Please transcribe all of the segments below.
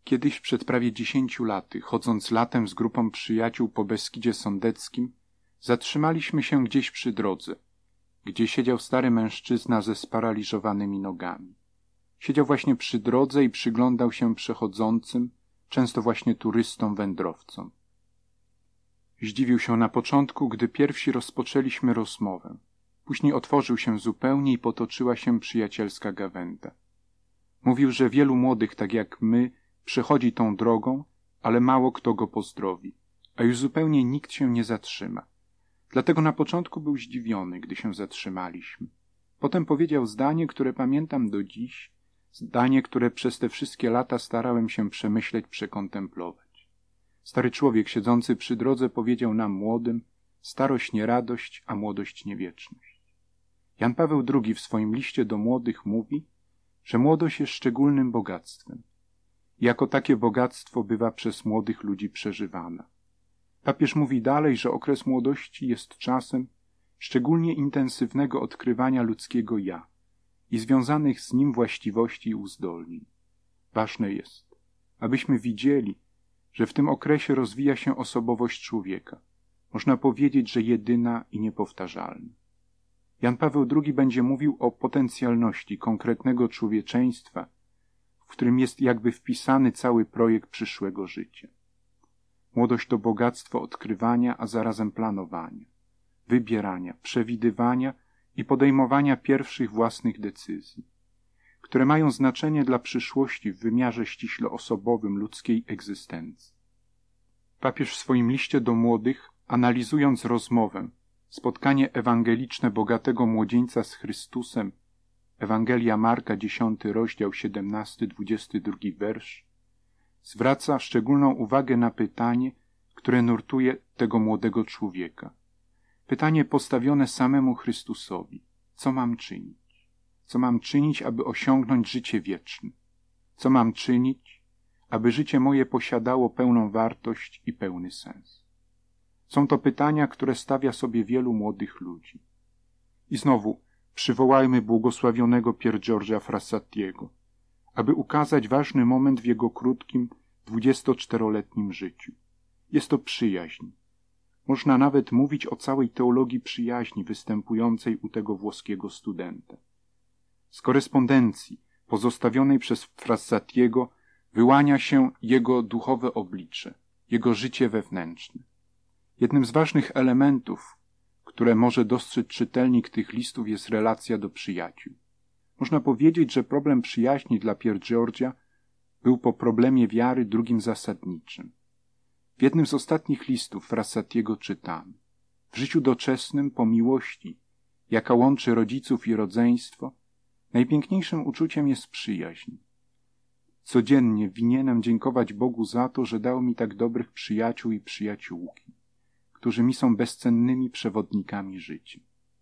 Kiedyś przed prawie 10 laty, chodząc latem z grupą przyjaciół po Beskidzie Sądeckim, zatrzymaliśmy się gdzieś przy drodze, gdzie siedział stary mężczyzna ze sparaliżowanymi nogami. Siedział właśnie przy drodze i przyglądał się przechodzącym, często właśnie turystom, wędrowcom. Zdziwił się na początku, gdy pierwsi rozpoczęliśmy rozmowę. Później otworzył się zupełnie i potoczyła się przyjacielska gawęda. Mówił, że wielu młodych, tak jak my, przechodzi tą drogą, ale mało kto go pozdrowi, a już zupełnie nikt się nie zatrzyma. Dlatego na początku był zdziwiony, gdy się zatrzymaliśmy. Potem powiedział zdanie, które pamiętam do dziś, zdanie, które przez te wszystkie lata starałem się przemyśleć, przekontemplować. Stary człowiek siedzący przy drodze powiedział nam młodym: starość nie radość, a młodość nie wieczność. Jan Paweł II w swoim liście do młodych mówi, że młodość jest szczególnym bogactwem. Jako takie bogactwo bywa przez młodych ludzi przeżywana. Papież mówi dalej, że okres młodości jest czasem szczególnie intensywnego odkrywania ludzkiego ja i związanych z nim właściwości i uzdolnień. Ważne jest, abyśmy widzieli, że w tym okresie rozwija się osobowość człowieka. Można powiedzieć, że jedyna i niepowtarzalna. Jan Paweł II będzie mówił o potencjalności konkretnego człowieczeństwa, w którym jest jakby wpisany cały projekt przyszłego życia. Młodość to bogactwo odkrywania, a zarazem planowania, wybierania, przewidywania i podejmowania pierwszych własnych decyzji, które mają znaczenie dla przyszłości w wymiarze ściśle osobowym ludzkiej egzystencji. Papież w swoim liście do młodych, analizując rozmowę, spotkanie ewangeliczne bogatego młodzieńca z Chrystusem, Ewangelia Marka, 10 rozdział, 17-22 wersz, zwraca szczególną uwagę na pytanie, które nurtuje tego młodego człowieka. Pytanie postawione samemu Chrystusowi. Co mam czynić? Co mam czynić, aby osiągnąć życie wieczne? Co mam czynić, aby życie moje posiadało pełną wartość i pełny sens? Są to pytania, które stawia sobie wielu młodych ludzi. I znowu przywołajmy błogosławionego Pier Giorgia Frassatiego, aby ukazać ważny moment w jego krótkim, 24-letnim życiu. Jest to przyjaźń. Można nawet mówić o całej teologii przyjaźni występującej u tego włoskiego studenta. Z korespondencji pozostawionej przez Frassatiego wyłania się jego duchowe oblicze, jego życie wewnętrzne. Jednym z ważnych elementów, które może dostrzec czytelnik tych listów, jest relacja do przyjaciół. Można powiedzieć, że problem przyjaźni dla Pier Giorgia był po problemie wiary drugim zasadniczym. W jednym z ostatnich listów Frassatiego czytamy: w życiu doczesnym, po miłości, jaka łączy rodziców i rodzeństwo, najpiękniejszym uczuciem jest przyjaźń. Codziennie winienem dziękować Bogu za to, że dał mi tak dobrych przyjaciół i przyjaciółki, którzy mi są bezcennymi przewodnikami życia.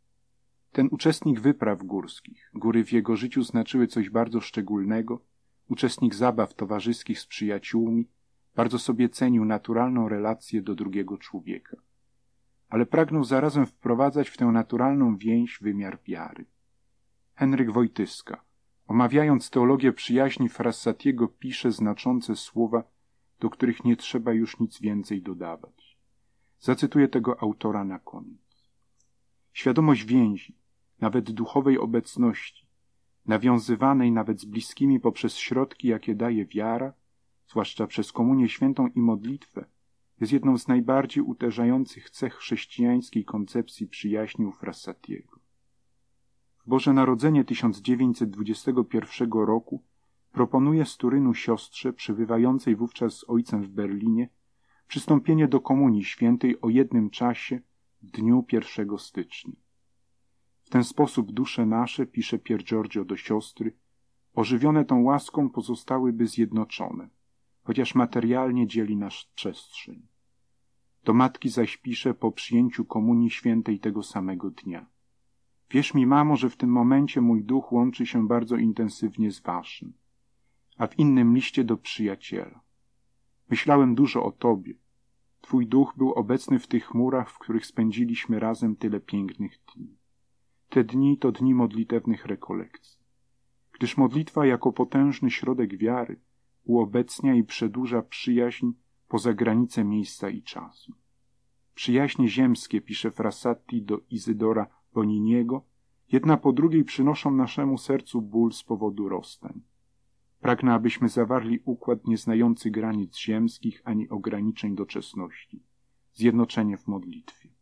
Ten uczestnik wypraw górskich, góry w jego życiu znaczyły coś bardzo szczególnego, uczestnik zabaw towarzyskich z przyjaciółmi, bardzo sobie cenił naturalną relację do drugiego człowieka. Ale pragnął zarazem wprowadzać w tę naturalną więź wymiar wiary. Henryk Wojtyska, omawiając teologię przyjaźni Frassatiego, pisze znaczące słowa, do których nie trzeba już nic więcej dodawać. Zacytuję tego autora na koniec. Świadomość więzi, nawet duchowej obecności, nawiązywanej nawet z bliskimi poprzez środki, jakie daje wiara, zwłaszcza przez komunię świętą i modlitwę, jest jedną z najbardziej uderzających cech chrześcijańskiej koncepcji przyjaźni u Frassatiego. W Boże Narodzenie 1921 roku proponuje z Turynu siostrze, przebywającej wówczas z ojcem w Berlinie, przystąpienie do komunii świętej o jednym czasie w dniu 1 stycznia. W ten sposób dusze nasze, pisze Pier Giorgio do siostry, ożywione tą łaską pozostałyby zjednoczone, chociaż materialnie dzieli nas przestrzeń. Do matki zaś pisze po przyjęciu komunii świętej tego samego dnia: wierz mi, mamo, że w tym momencie mój duch łączy się bardzo intensywnie z waszym. A w innym liście do przyjaciela: myślałem dużo o tobie. Twój duch był obecny w tych chmurach, w których spędziliśmy razem tyle pięknych dni. Te dni to dni modlitewnych rekolekcji. Gdyż modlitwa jako potężny środek wiary uobecnia i przedłuża przyjaźń poza granice miejsca i czasu. Przyjaźnie ziemskie, pisze Frassati do Izydora Boniniego, jedna po drugiej przynoszą naszemu sercu ból z powodu rozstań. Pragnę, abyśmy zawarli układ nieznający granic ziemskich ani ograniczeń doczesności. Zjednoczenie w modlitwie.